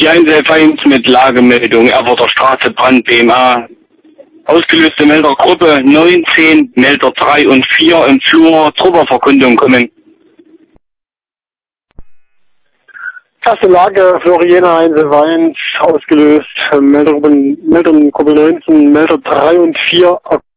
Die Einzelfe 1 mit Lagemeldung Erfurter Straße, Brand BMA. Ausgelöste Meldergruppe 19, Melder 3 und 4 im Flur, Trupperverkundung kommen. Erste Lage, Floriana Einzelfe 1, ausgelöst, Meldergruppe 19, Melder 3 und 4.